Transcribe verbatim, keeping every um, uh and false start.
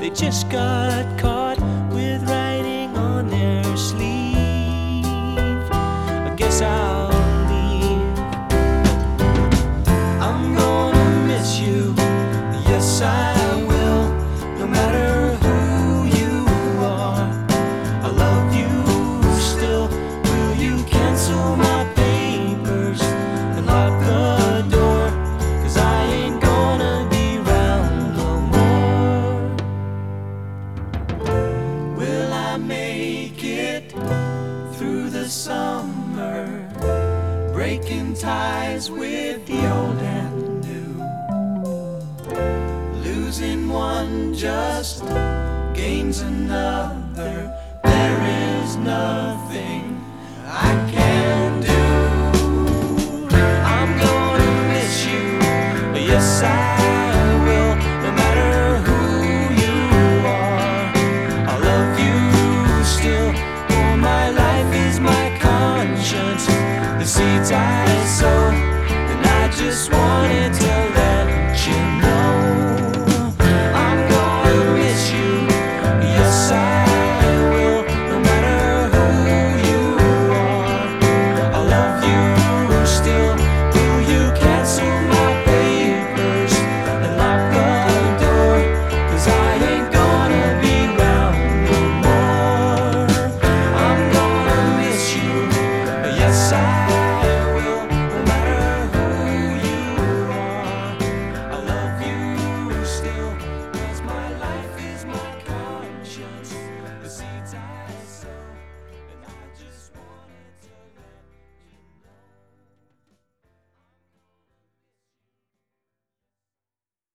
they just got caught with writing on their sleeve. I guess I'll leave. I'm gonna miss you, yes I will, no matter who you are. I love you still. Will you cancel my papers and lock the door? 'Cause I ain't gonna be round no more. Will I make it through the summer, breaking ties with the old and new? Losing one just gains another. There is nothing I can